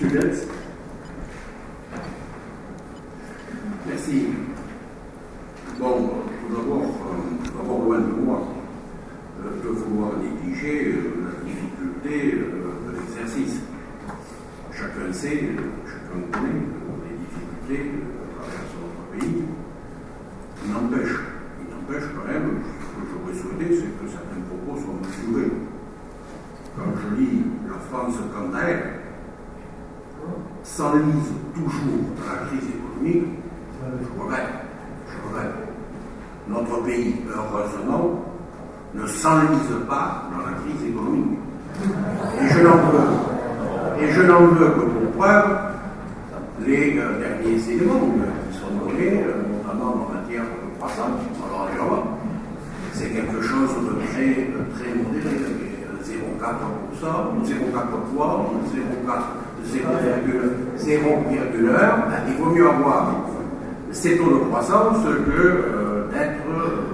Monsieur Letz. Merci. Bon, tout d'abord, loin de moi de vouloir négliger la difficulté de l'exercice. Chacun sait, chacun connaît les difficultés à travers notre pays. Il n'empêche quand même, ce que j'aurais souhaité, c'est que certains propos soient mesurés. Quand je lis la France quant à elle, s'enlise toujours dans la crise économique, je regrette. Notre pays, heureusement, ne s'enlise pas dans la crise économique. Et je n'en veux que pour preuve les derniers éléments qui sont donnés, notamment en matière de croissance. Alors évidemment, c'est quelque chose de très modéré. 0,4%, 0,43, 0,1. Il vaut mieux avoir ces taux de croissance que d'être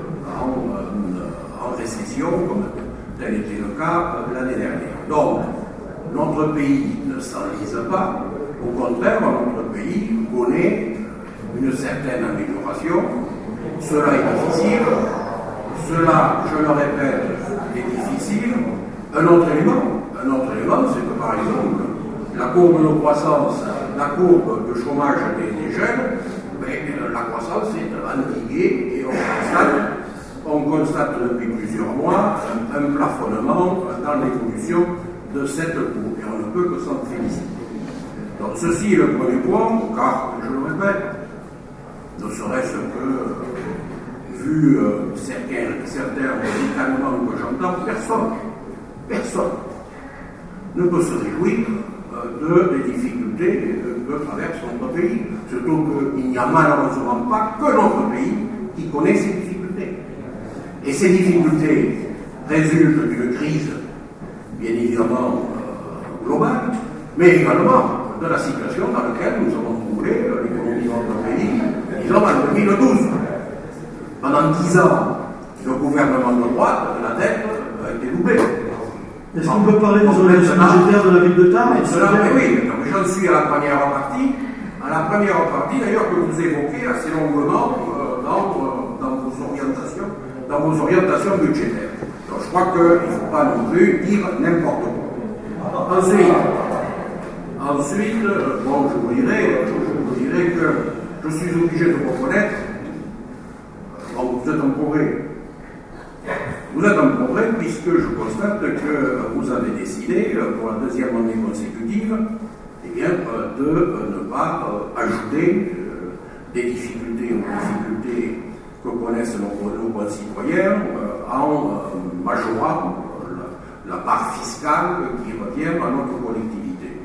en récession, comme tel était le cas l'année dernière. Donc, notre pays ne s'enlise pas. Au contraire, notre pays connaît une certaine amélioration. Cela est difficile. Cela, je le répète, est difficile. Un autre élément, c'est que par exemple, la courbe de croissance, la courbe de chômage des jeunes, la croissance est endiguée et on constate depuis plusieurs mois un plafonnement dans l'évolution de cette courbe et on ne peut que s'en féliciter. Donc ceci est le premier point, car, je le répète, ne serait-ce que vu certains ricanements que j'entends, personne ne peut se réjouir des difficultés que traverse notre pays. Surtout qu'il n'y a malheureusement pas que notre pays qui connaît ces difficultés. Et ces difficultés résultent d'une crise, bien évidemment, globale, mais également de la situation dans laquelle nous avons trouvé l'économie de notre pays, disons en 2012. Pendant 10 ans, le gouvernement de droite, la dette a été doublée. Est-ce qu'on peut parler des orientations budgétaires de la ville de Tarbes? Oui, j'en suis à la première partie. À la première partie, d'ailleurs, que vous évoquez assez longuement dans vos orientations budgétaires. Donc, je crois qu'il ne faut pas non plus dire n'importe quoi. Ensuite, bon, je vous dirais que je suis obligé de reconnaître, vous êtes un progrès. Vous êtes un progrès puisque je constate que vous avez décidé, pour la deuxième année consécutive, de ne pas ajouter des difficultés aux difficultés que connaissent nos concitoyens en majorant la part fiscale qui revient à notre collectivité.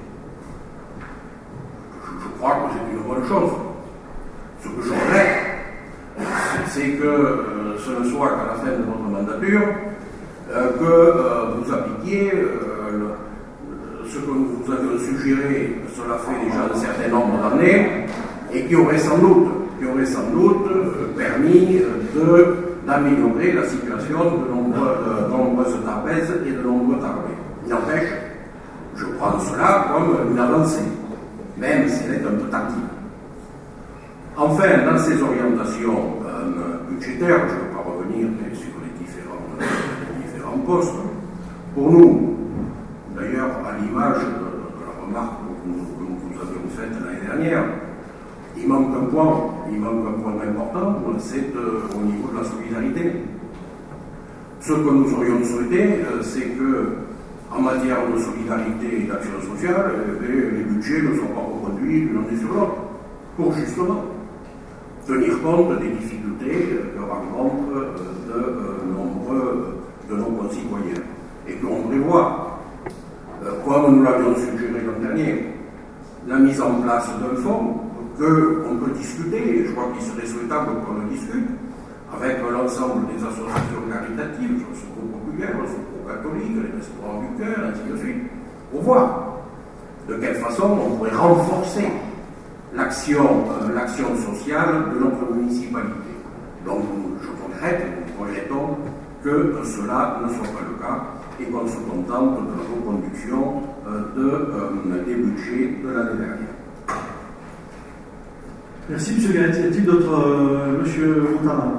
Je crois que c'est une bonne chose. Ce que je regrette, c'est que ce ne soit qu'à la fin de votre mandature que vous appliquiez ce que nous vous avions suggéré, cela fait déjà un certain nombre d'années, et qui aurait sans doute permis d'améliorer la situation de nombreuses Tarbaises et de nombreux Tarbais. Il n'empêche, je prends cela comme une avancée, même si elle est un peu tardive. Enfin, dans ces orientations budgétaires, je ne vais pas revenir sur les différents postes, pour nous, d'ailleurs à l'image de la remarque que nous vous avions faite l'année dernière, il manque un point important, c'est au niveau de la solidarité. Ce que nous aurions souhaité, c'est que, en matière de solidarité et d'action sociale, les budgets ne soient pas reconduits d'une année sur l'autre, pour justement tenir compte des difficultés que rencontrent de nombreux de nos concitoyens. Et que l'on prévoit, comme nous l'avions suggéré l'an dernier, la mise en place d'un fonds qu'on peut discuter, et je crois qu'il serait souhaitable qu'on le discute, avec l'ensemble des associations caritatives, le Secours populaire, le Secours catholique, les restaurants du cœur, ainsi de suite, pour voir de quelle façon on pourrait renforcer l'action sociale de notre municipalité. Donc, je regrette, nous projetons que cela ne soit pas le cas et qu'on se contente de la reconduction des budgets de l'année dernière. Merci, M. Gaët. Y a-t-il d'autres, M. Montana?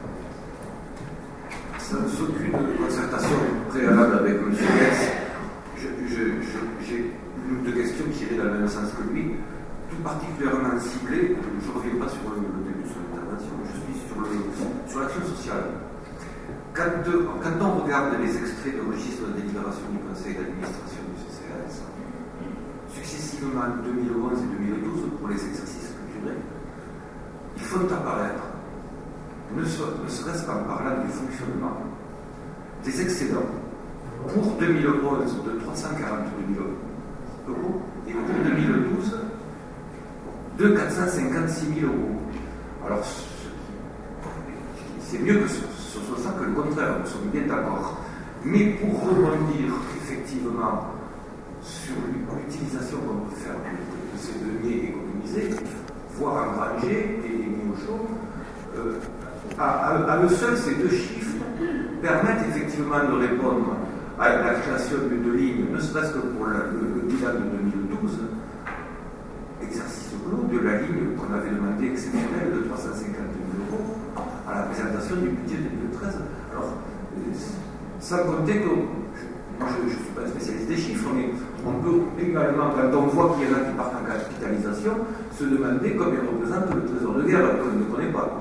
Sans aucune concertation préalable avec M. Gaët, j'ai une ou deux questions qui iraient dans le même sens que lui, tout particulièrement ciblées. Je ne reviens pas sur le début de son intervention, je suis sur l'action sociale. Quand on regarde les extraits de registre de délibération du conseil d'administration du CCAS, successivement 2011 et 2012 pour les exercices culturels, ils font apparaître, ne serait-ce qu'en parlant du fonctionnement, des excédents pour 2011 de 342 000 euros et pour 2012 de 456 000 euros. Alors, c'est mieux que ce soit ça que le contraire, nous sommes bien d'accord. Mais pour rebondir effectivement sur l'utilisation qu'on peut faire de ces deniers économisés, voire engrangés et mis au chaud, à eux seuls, ces deux chiffres permettent effectivement de répondre à la création de lignes, ne serait-ce que pour le bilan de 2012, exercice clos de la ligne qu'on avait demandé exceptionnelle de 350 000 euros à la présentation du budget de 2013. Alors, sans compter que, moi je ne suis pas un spécialiste des chiffres, mais on peut également, quand on voit qu'il y en a qui partent en capitalisation, se demander combien représente le trésor de guerre qu'on ne connaît pas.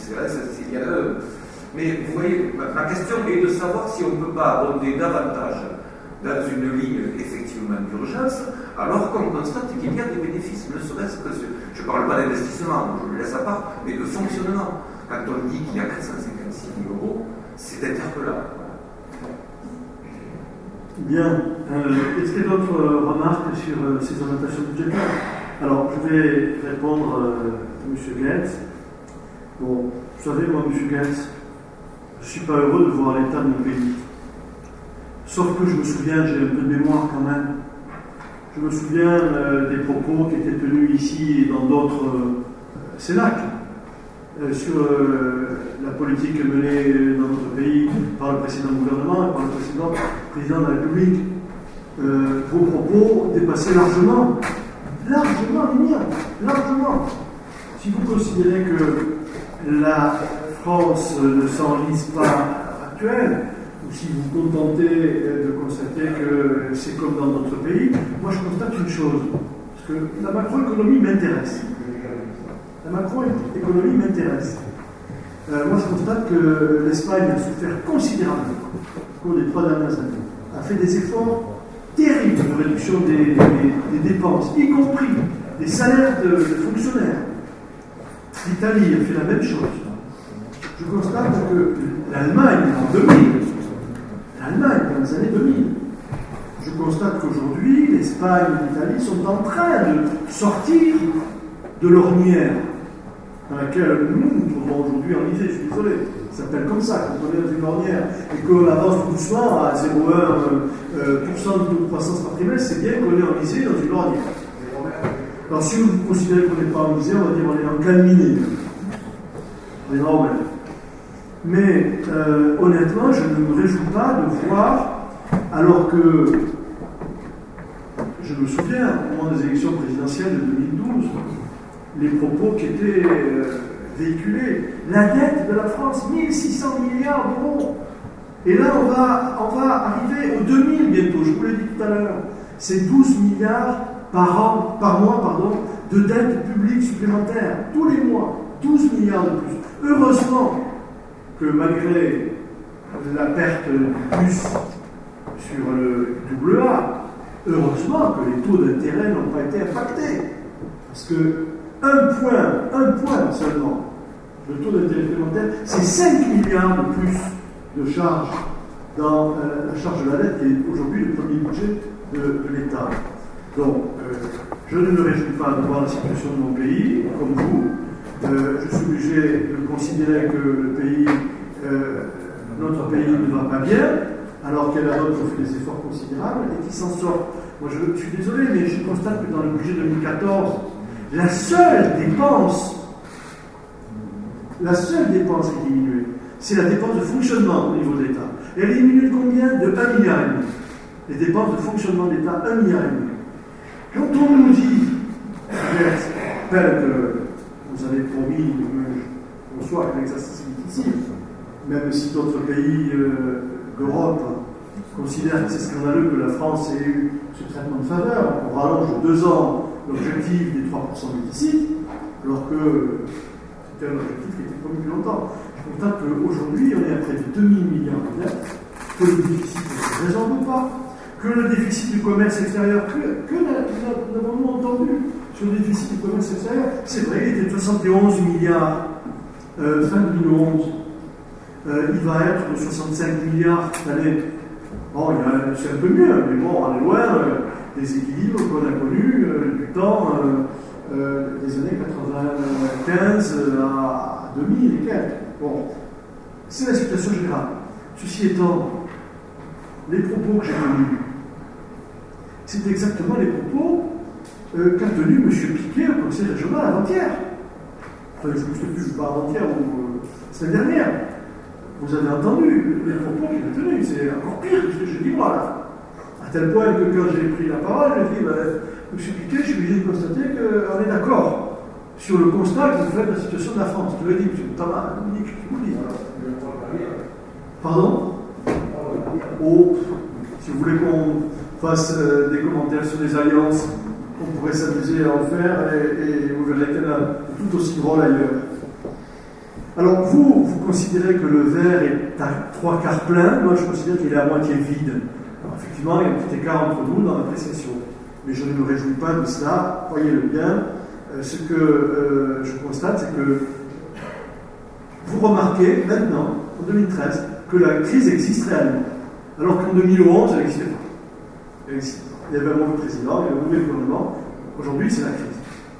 Mais vous voyez, ma question est de savoir si on ne peut pas abonder davantage dans une ligne effectivement d'urgence, alors qu'on constate qu'il y a des bénéfices, ne serait-ce que je ne parle pas d'investissement, je le laisse à part, mais de fonctionnement. Quand on dit qu'il y a 456 000 euros, c'est interpellant. Bien. Est-ce qu'il y a d'autres remarques sur ces orientations budgétaires? Alors, je vais répondre à M. Gaët. Bon, vous savez, moi, M. Gaët, je ne suis pas heureux de voir l'état de mon pays. Sauf que je me souviens, j'ai un peu de mémoire quand même. Je me souviens des propos qui étaient tenus ici et dans d'autres cénacles sur la politique menée dans notre pays par le précédent gouvernement et par le précédent président de la République. Vos propos dépassaient largement les miens, largement. Si vous considérez que la France ne s'enlise pas actuelle, ou si vous vous contentez de constater que c'est comme dans d'autres pays, moi je constate une chose, parce que la macroéconomie m'intéresse. La macroéconomie m'intéresse. Moi je constate que l'Espagne a souffert considérablement au cours des 3 dernières années, a fait des efforts terribles de réduction des dépenses, y compris des salaires de fonctionnaires. L'Italie a fait la même chose. Je constate que l'Allemagne, en 2000, dans les années 2000, je constate qu'aujourd'hui, l'Espagne et l'Italie sont en train de sortir de l'ornière dans laquelle nous pouvons aujourd'hui enliser. Je suis désolé, ça s'appelle comme ça, quand on est dans une ornière et qu'on avance doucement à 0,1% de croissance par trimestre, c'est bien qu'on est enlisé dans une ornière. Alors si vous considérez qu'on n'est pas enlisé, on va dire qu'on est en calminé. On est normal. Mais honnêtement, je ne me réjouis pas de voir, alors que je me souviens, au moment des élections présidentielles de 2012, les propos qui étaient véhiculés. La dette de la France, 1600 milliards d'euros. Et là, on va arriver aux 2000 bientôt, je vous l'ai dit tout à l'heure. C'est 12 milliards par mois, de dettes publiques supplémentaires, tous les mois, 12 milliards de plus. Heureusement que malgré la perte du plus sur le AA, heureusement que les taux d'intérêt n'ont pas été impactés. Parce que un point seulement, le taux d'intérêt supplémentaire, c'est 5 milliards de plus de charges dans la charge de la dette qui est aujourd'hui le premier budget de l'État. Donc, je ne me réjouis pas de voir la situation de mon pays, comme vous. Je suis obligé de considérer que notre pays ne va pas bien, alors qu'il y en a d'autres qui ont fait des efforts considérables et qui s'en sortent. Moi, je suis désolé, mais je constate que dans le budget 2014, la seule dépense est diminuée, c'est la dépense de fonctionnement au niveau de l'État. Et elle est diminuée de combien? De 1,5 milliard. Les dépenses de fonctionnement de l'État, 1,5 milliard. Quand on nous dit, j'espère que vous avez promis qu'on soit avec l'exercice difficile, même si d'autres pays d'Europe considèrent que c'est scandaleux que la France ait eu ce traitement de faveur, on rallonge de 2 ans l'objectif des 3% de déficit, alors que c'était un objectif qui était promis depuis longtemps. Je constate qu'aujourd'hui, on est à près de 2 000 milliards de dettes, que le déficit ne se résorbe pas, que le déficit du commerce extérieur, que n'avons-nous entendu sur le déficit du commerce extérieur? C'est vrai, il était de 71 milliards fin 2011. Il va être de 65 milliards cette année. Bon, c'est un peu mieux, mais bon, on est loin des équilibres qu'on a connus du temps des années 95 à 2000 et quelques. Bon, c'est la situation générale. Ceci étant, les propos que j'ai tenus, c'est exactement les propos qu'a tenus M. Piquet au Conseil régional avant-hier. Enfin, je ne sais plus, pas avant-hier ou la semaine dernière. Vous avez entendu les propos qu'il a tenus, c'est encore pire que ce que j'ai dit moi là. À tel point que quand j'ai pris la parole, j'ai dit, M. Piquet, je suis obligé de constater qu'on est d'accord sur le constat que vous faites de la situation de la France. Tu l'as dit, M. Thomas, je vous dis. Pardon? Oh, si vous voulez qu'on fasse des commentaires sur les alliances, on pourrait s'amuser à en faire et vous verrez qu'il y en a tout aussi drôle ailleurs. Alors vous considérez que le verre est à 3/4 plein, moi je considère qu'il est à moitié vide. Alors effectivement, il y a un petit écart entre nous dans l'appréciation. Mais je ne me réjouis pas de cela, croyez-le bien. Ce que je constate, c'est que vous remarquez maintenant, en 2013, que la crise existe réellement. Alors qu'en 2011, elle n'existait pas. Il y avait un mauvais président, il y avait un mauvais gouvernement. Aujourd'hui, c'est la crise.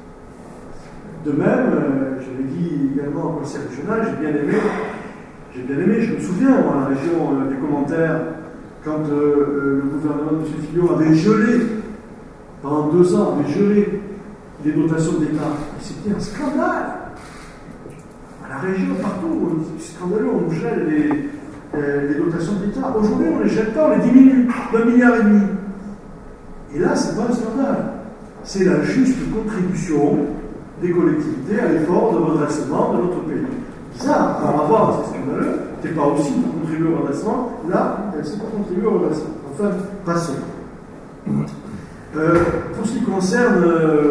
De même, je l'ai dit également au Conseil régional, j'ai bien aimé, je me souviens, dans la région des commentaires, quand le gouvernement de M. Fillon avait gelé, pendant 2 ans, avait gelé les dotations de l'État. C'était un scandale. À la région, partout, c'est scandaleux, on nous gèle les dotations de l'État. Aujourd'hui, on les jette pas, on les diminue d'1,5 milliard. Et là, c'est pas un scandale. C'est la juste contribution des collectivités à l'effort de redressement de notre pays. Ça, par rapport à ces scandaleux, c'est pas aussi pour contribuer au redressement, là, c'est pour contribuer au redressement. Enfin, passons. Pour ce qui concerne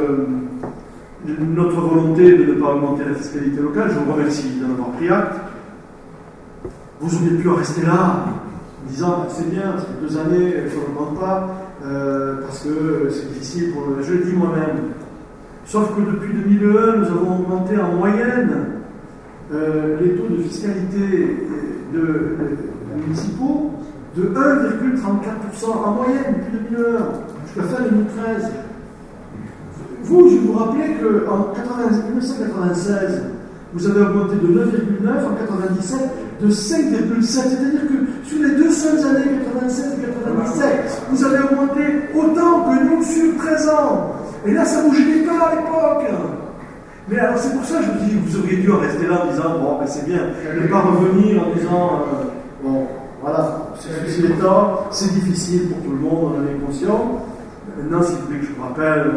notre volonté de ne pas augmenter la fiscalité locale, je vous remercie d'en avoir pris acte. Vous auriez pu en rester là, en disant c'est bien, ça fait 2 années qu'on n'augmente pas, parce que c'est difficile pour le. Je le dis moi-même. Sauf que depuis 2001, nous avons augmenté en moyenne les taux de fiscalité municipaux de 1,34% en moyenne depuis 2001 jusqu'à fin 2013. Vous, je vous rappelais qu'en 1996, vous avez augmenté de 9,9, en 97 de 5,7. C'est-à-dire que sur les 2 seules années, 96 et 97, vous avez augmenté autant que nous sur 13 ans. Et là, ça ne vous gênait pas à l'époque. Mais alors, c'est pour ça que je vous dis, vous auriez dû en rester là en disant, bon, ben c'est bien, ne pas revenir en disant, bon, voilà, ceci étant, c'est difficile pour tout le monde, on en est conscient. Maintenant, si vous voulez que je vous rappelle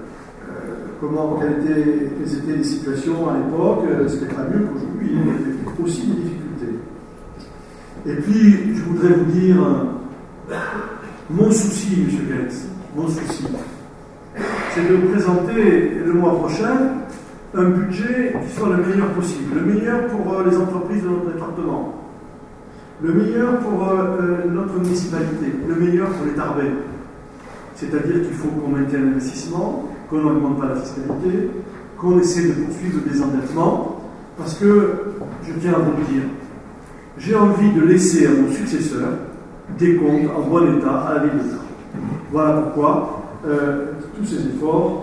quelles étaient les situations à l'époque, c'était pas mieux qu'aujourd'hui, il y avait aussi des difficultés. Et puis, je voudrais vous dire, mon souci, M. Gaetz, mon souci, c'est de présenter le mois prochain un budget qui soit le meilleur possible, le meilleur pour les entreprises de notre département, le meilleur pour notre municipalité, le meilleur pour les Tarbais. C'est-à-dire qu'il faut qu'on maintienne l'investissement, qu'on n'augmente pas la fiscalité, qu'on essaie de poursuivre le désendettement, parce que, je tiens à vous le dire, j'ai envie de laisser à mon successeur des comptes en bon état à la ville de Tarbes. Voilà pourquoi tous ces efforts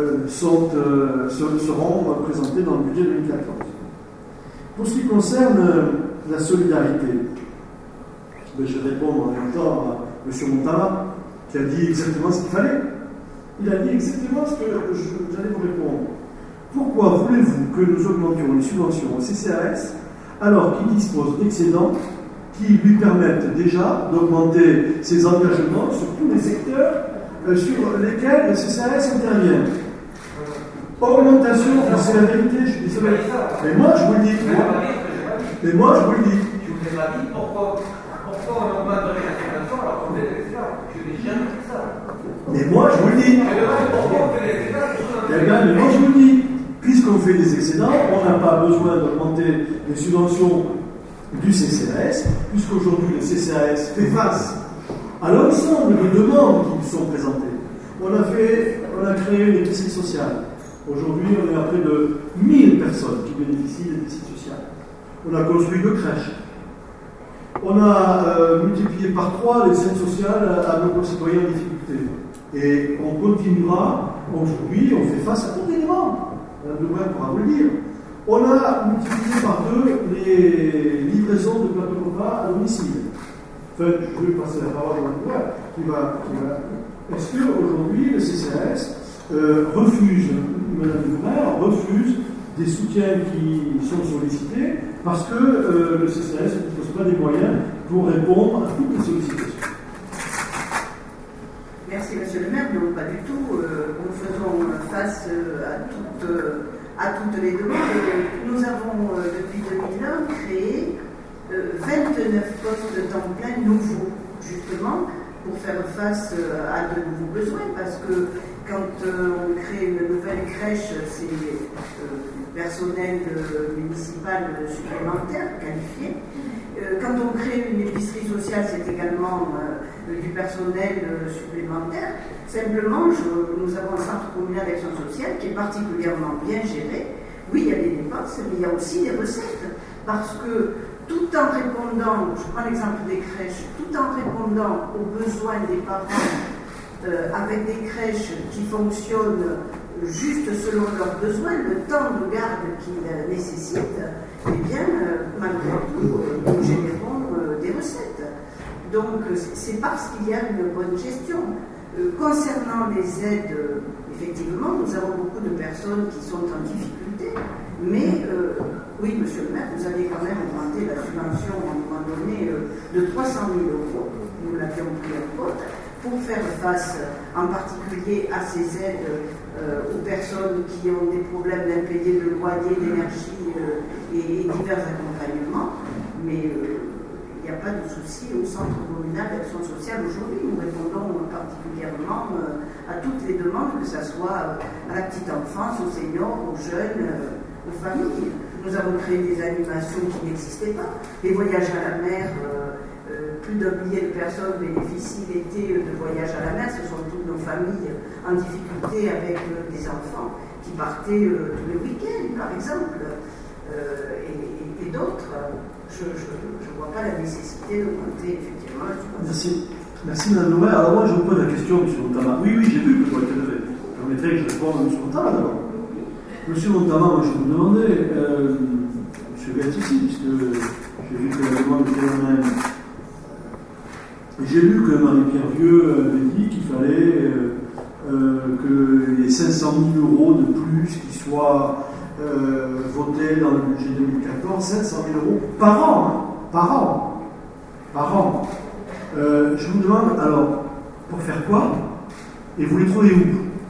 seront présentés dans le budget 2014. Pour ce qui concerne la solidarité, je vais répondre en même temps à M. Montana, qui a dit exactement ce qu'il fallait. Il a dit exactement ce que j'allais vous répondre. Pourquoi voulez-vous que nous augmentions les subventions au CCAS alors qu'il dispose d'excédents qui lui permettent déjà d'augmenter ses engagements sur tous les secteurs sur lesquels le CCAS intervient. Augmentation, c'est la vérité, je suis désolé. Mais moi, je vous le dis. Mais moi, je vous le dis. Je vous ai pas dit pourquoi on augmenterait la subvention alors qu'on fait des excédents. Je n'ai jamais dit ça. Mais moi, je vous le dis. Pourquoi on fait des excédents? Eh bien, mais moi, je vous le dis. Puisqu'on fait des excédents, on n'a pas besoin d'augmenter les subventions du CCAS, puisqu'aujourd'hui, le CCAS fait face à l'ensemble des demandes qui sont présentées. On a créé une épicerie sociale. Aujourd'hui, on est à près de 1000 personnes qui bénéficient de l'épicerie sociale. On a construit 2 crèches. On a multiplié par 3 les aides sociales à nos concitoyens en difficulté. Et on continuera. Aujourd'hui, on fait face à toutes les demandes. Madame Lebrun pourra vous le dire. On a multiplié par 2 les livraisons de plateaux repas à domicile. Enfin, je vais passer la parole à Madame Lebrun qui va. Est-ce qu'aujourd'hui, le CCAS refuse des soutiens qui sont sollicités parce que le CCAS ne dispose pas des moyens pour répondre à toutes les sollicitations? Merci, monsieur le maire. Non, pas du tout. Nous faisons face à toutes les demandes. Nous avons, depuis 2001, créé 29 postes de temps plein nouveaux, justement, pour faire face à de nouveaux besoins, parce que quand on crée une nouvelle crèche, c'est personnel municipal supplémentaire, qualifié. Quand on crée une épicerie sociale, c'est également du personnel supplémentaire. Simplement, nous avons un centre communal d'action sociale qui est particulièrement bien géré. Oui, il y a des dépenses, mais il y a aussi des recettes. Parce que tout en répondant, je prends l'exemple des crèches, tout en répondant aux besoins des parents, avec des crèches qui fonctionnent juste selon leurs besoins, le temps de garde qu'ils nécessitent, eh bien, malgré tout, nous générons des recettes. Donc, c'est parce qu'il y a une bonne gestion. Concernant les aides, effectivement, nous avons beaucoup de personnes qui sont en difficulté, mais oui, monsieur le maire, vous avez quand même augmenté la subvention à un moment donné de 300 000 €, nous l'avions pris en compte, pour faire face en particulier à ces aides aux personnes qui ont des problèmes d'impayés de loyer, d'énergie et divers accompagnements. Mais il n'y a pas de souci au centre communal d'action sociale aujourd'hui. Nous répondons particulièrement à toutes les demandes, que ce soit à la petite enfance, aux seniors, aux jeunes, aux familles. Nous avons créé des animations qui n'existaient pas. Les voyages à la mer, plus d'un millier de personnes bénéficient l'été de voyages à la mer. Ce sont toutes nos familles en difficulté avec des enfants qui partaient tous les week-ends, par exemple, et d'autres. Je ne vois pas la nécessité d'augmenter effectivement la subvention. Merci Mme Lebrun. Alors moi je vous pose la question, M. Montama. Oui, j'ai vu que le doigt était levé. Permettez que je réponde à M. Montama d'abord. M. Montama, moi je vous demandais, M. Gaët ici, puisque j'ai vu que la demande était la même. J'ai lu que Marie-Pierre Vieux avait dit qu'il fallait qu'il y ait 500 000 € de plus qui soient votés dans le budget 2014, 500 000 € par an. Par an. Je vous demande, alors, pour faire quoi? Et vous les trouvez où?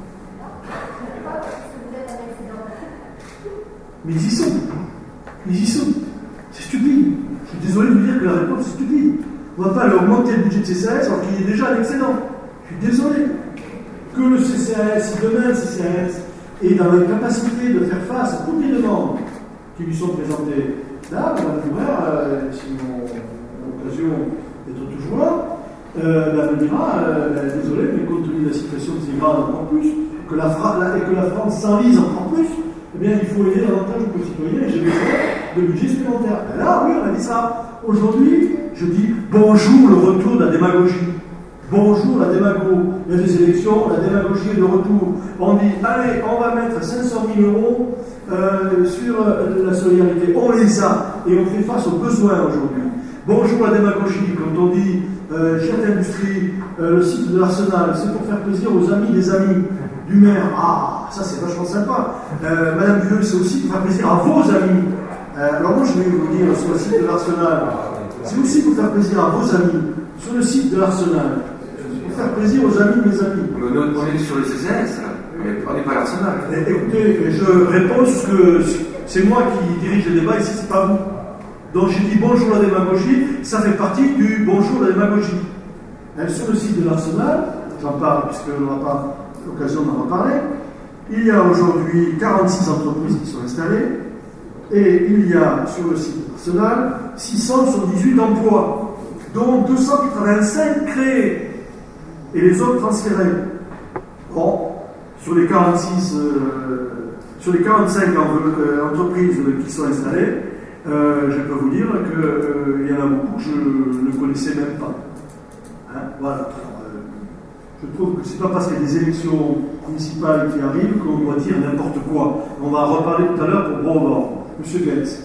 Mais ils y sont. C'est stupide. Je suis désolé de vous dire que la réponse est stupide. On ne va pas augmenter le budget de CCAS alors qu'il est déjà à l'excédent. Je suis désolé. Que le CCAS, si demain le CCAS est dans l'incapacité de faire face à toutes les demandes qui lui sont présentées, là, Mme Lebrun, si on a l'occasion d'être toujours là, me dira, désolé, mais compte tenu de la situation de ces grades encore plus, que la France s'enlise encore plus, eh bien, il faut aider davantage aux concitoyens et j'ai besoin de budget supplémentaire. Et là, oui, on a dit ça. Aujourd'hui, je dis bonjour le retour de la démagogie. Bonjour la démago. Il y a des élections, la démagogie est de retour. On dit, allez, on va mettre 500 000 € sur la solidarité. On les a et on fait face aux besoins aujourd'hui. Bonjour la démagogie, quand on dit chère industrie, le site de l'Arsenal, c'est pour faire plaisir aux amis des amis du maire. Ah, ça c'est vachement sympa. Madame Vieux, c'est aussi pour faire plaisir à vos amis. Alors moi je vais vous dire sur le site de l'Arsenal, C'est aussi pour faire plaisir à vos amis sur le site de l'Arsenal. Pour faire plaisir aux amis de mes amis. On est sur le CCS, là. On n'est pas à l'Arsenal. Écoutez, je réponds sur ce que c'est moi qui dirige le débat ici, c'est pas vous. Donc j'ai dit bonjour la démagogie, ça fait partie du bonjour la démagogie. Sur le site de l'Arsenal, j'en parle puisqu'on n'aura pas l'occasion d'en reparler, il y a aujourd'hui 46 entreprises qui sont installées et il y a sur le site de l'Arsenal 678 emplois, dont 285 créés et les autres transférés. Bon, sur les 45 entreprises qui sont installées, je peux vous dire qu'il y en a beaucoup que je ne connaissais même pas. Hein, voilà. Alors, je trouve que ce n'est pas parce qu'il y a des élections municipales qui arrivent qu'on doit dire n'importe quoi. On va en reparler tout à l'heure pour Brobord. Monsieur Goetz.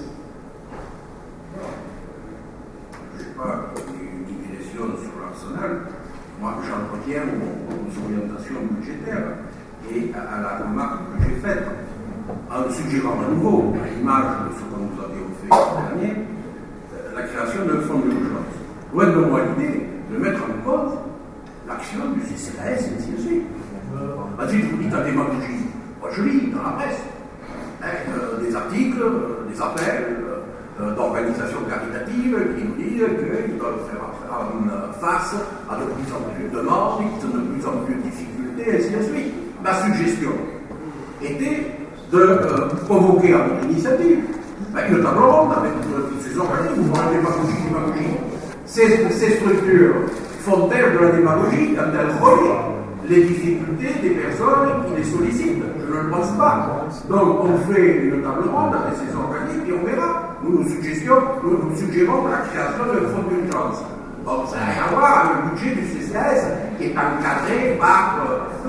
Je n'ai pas une divination sur l'Arsenal. Moi, j'entretiens aux orientations budgétaires et à la remarque que j'ai faite, en suggérant à nouveau, à l'image de ce que nous avions fait l'an dernier, la création d'un fonds d'urgence. Loin de moi l'idée de mettre en cause l'action du CCAS et ainsi de suite. Si je vous dis ta démagogie, moi je lis dans la presse des articles, des appels d'organisations caritatives qui nous disent qu'ils doivent faire face à de plus en plus de demandes, qu'ils ont de plus en plus de difficultés, et ainsi de suite. Ma suggestion était de convoquer à notre initiative une table ronde avec tous ces organismes pour la démagogie. Ces structures font-elles de la démagogie quand elles relient les difficultés des personnes qui les sollicitent? Je ne le pense pas. Donc on fait une table ronde avec ces organismes et on verra. Nous suggérons la création d'un fonds d'urgence. Donc ça n'a rien à voir avec le budget du CCAS qui est encadré par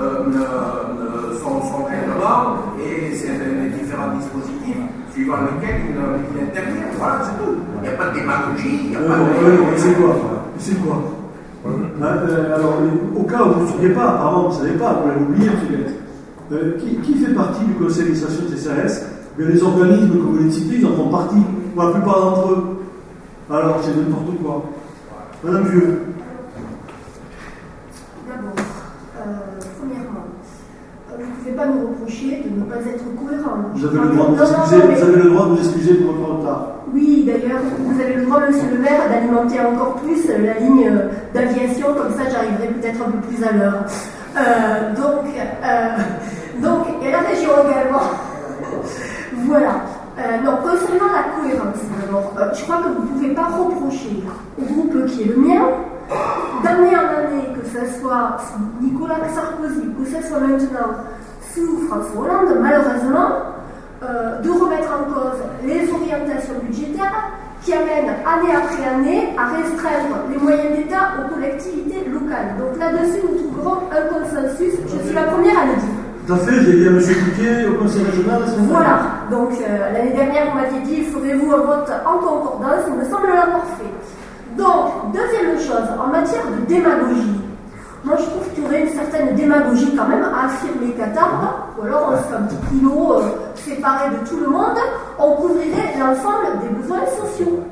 son règlement et les différents dispositifs suivant lesquels il intervient. Voilà, c'est tout. Il n'y a pas de démagogie, il n'y a pas de... C'est quoi alors, au cas où vous ne sauriez pas, apparemment vous ne savez pas, vous l'avez oublié, qui fait partie du conseil d'administration du CCAS? Les organismes que vous venez de citer, ils en font partie, pour la plupart d'entre eux. Alors, c'est n'importe quoi. Madame Vieux. D'abord, premièrement, vous ne pouvez pas nous reprocher de ne pas être cohérent. Vous avez le droit de vous excuser, vous avez le droit de vous excuser pour votre retard. Oui, d'ailleurs, vous avez le droit, monsieur le maire, d'alimenter encore plus la ligne d'aviation, comme ça j'arriverai peut-être un peu plus à l'heure. Donc, il y a la région également. Voilà. Non, concernant la cohérence, d'abord, je crois que vous ne pouvez pas reprocher au groupe qui est le mien, d'année en année, que ce soit sous Nicolas Sarkozy, que ce soit maintenant sous François Hollande, malheureusement, de remettre en cause les orientations budgétaires qui amènent année après année à restreindre les moyens d'État aux collectivités locales. Donc là-dessus, nous trouverons un consensus. Je suis la première à le dire. Tout à fait, j'ai dit à M. Coutier au Conseil régional. Voilà, donc l'année dernière, vous m'aviez dit, ferez-vous un vote en concordance, il me semble l'avoir fait. Donc, deuxième chose, en matière de démagogie, moi je trouve qu'il y aurait une certaine démagogie quand même à affirmer qu'à Tarbes, ou alors on serait un petit îlot séparé de tout le monde, on couvrirait l'ensemble des besoins sociaux.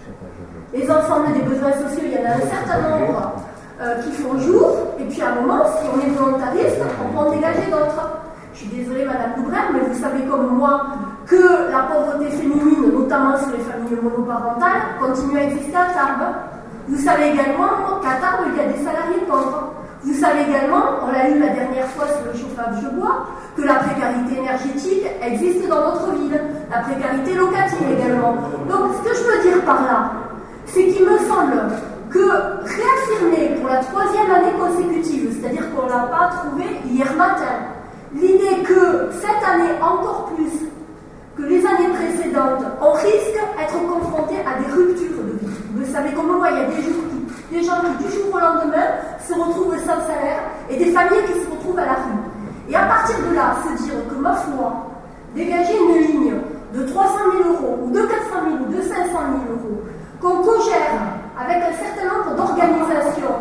Les ensembles des besoins sociaux, il y en a un certain nombre qui font jour, et puis à un moment, si on est volontariste, on peut en dégager d'autres. Je suis désolée, Madame Loubrel, mais vous savez comme moi que la pauvreté féminine, notamment sur les familles monoparentales, continue à exister à Tarbes. Vous savez également qu'à Tarbes, il y a des salariés pauvres. Vous savez également, on l'a eu la dernière fois sur le chauffage de bois, que la précarité énergétique existe dans notre ville, la précarité locative également. Donc, ce que je veux dire par là, c'est qu'il me semble que réaffirmer pour la 3e année consécutive, c'est-à-dire qu'on ne l'a pas trouvé hier matin, l'idée que cette année encore plus que les années précédentes, on risque d'être confronté à des ruptures de vie. Vous savez comme moi, il y a des gens qui du jour au lendemain se retrouvent sans salaire et des familles qui se retrouvent à la rue. Et à partir de là, se dire que ma foi, dégager une ligne de 300 000 euros ou de 400 000 ou de 500 000 euros qu'on co-gère avec un certain nombre d'organisations,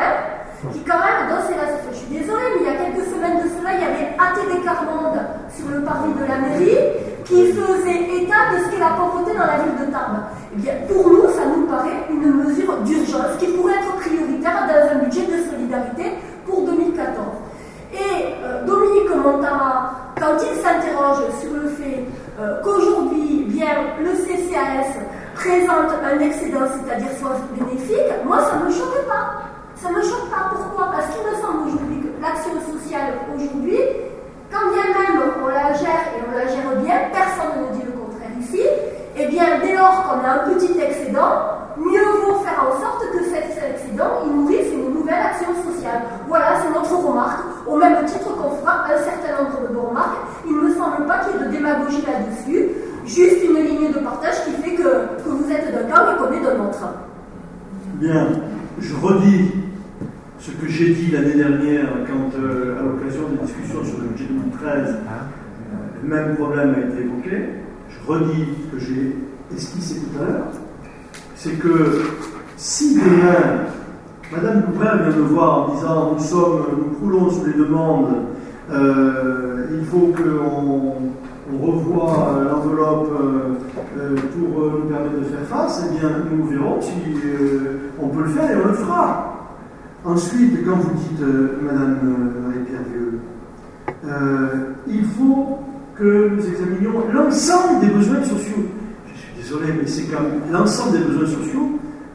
qui quand même, je suis désolée, mais il y a quelques semaines de cela, il y avait ATD Carmonde sur le parvis de la mairie, qui faisait état de ce qu'est la pauvreté dans la ville de Tarbes. Eh bien, pour nous, ça nous paraît une mesure d'urgence qui pourrait être prioritaire dans un budget de solidarité pour 2014. Et Dominique Montama, quand il s'interroge sur le fait qu'aujourd'hui, bien, le CCAS présente un excédent, c'est-à-dire soit bénéfique, moi, ça ne me choque pas. Ça ne me choque pas. Pourquoi? Parce qu'il me semble aujourd'hui que l'action sociale, aujourd'hui, quand bien même on la gère et on la gère bien, personne ne dit le contraire ici, et bien, dès lors qu'on a un petit excédent, mieux vaut faire en sorte que cet excédent il nourrisse une nouvelle action sociale. Voilà, c'est notre remarque. Au même titre qu'on fera un certain nombre de remarques, il ne me semble pas qu'il y ait de démagogie là-dessus, juste une ligne de partage qui fait que vous êtes d'un camp et qu'on est d'un autre. Bien, je redis ce que j'ai dit l'année dernière quand, à l'occasion des discussions sur le budget 2013, le même problème a été évoqué. Je redis ce que j'ai esquissé tout à l'heure. C'est que si demain, Madame Louvrel vient me voir en disant nous croulons sous les demandes, il faut qu'on revoie l'enveloppe pour nous permettre de faire face, eh bien nous verrons si on peut le faire et on le fera. Ensuite, quand vous dites, Madame Marie-Pierre Vieux, il faut que nous examinions l'ensemble des besoins sociaux. Je suis désolé, mais c'est comme l'ensemble des besoins sociaux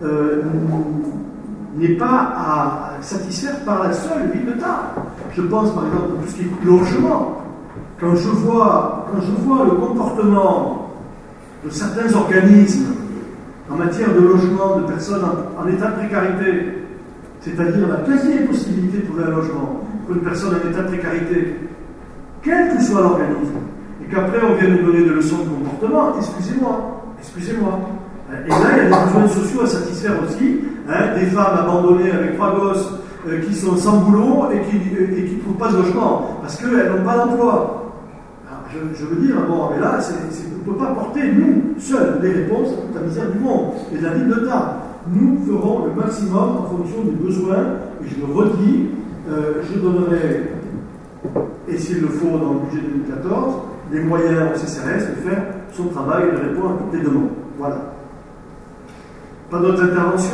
n'est pas à satisfaire par la seule ville de Tarbes. Je pense par exemple à tout ce qui est logement. Quand je vois le comportement de certains organismes en matière de logement de personnes en état de précarité, c'est-à-dire la quasi-impossibilité de trouver un logement pour une personne en état de précarité, quel que soit l'organisme, et qu'après on vient nous donner des leçons de comportement, excusez-moi. Et là, il y a des besoins sociaux à satisfaire aussi, des femmes abandonnées avec 3 gosses qui sont sans boulot et qui ne trouvent pas de logement, parce qu'elles n'ont pas d'emploi. Je veux dire, bon, mais là, on ne peut pas porter, nous, seuls, les réponses à toute la misère du monde et de la ville de Tarbes. Nous ferons le maximum en fonction des besoins, et je le redis, je donnerai, et s'il le faut dans le budget 2014, les moyens au CCRS de faire son travail et de répondre à toutes les demandes. Voilà. Pas d'autres interventions?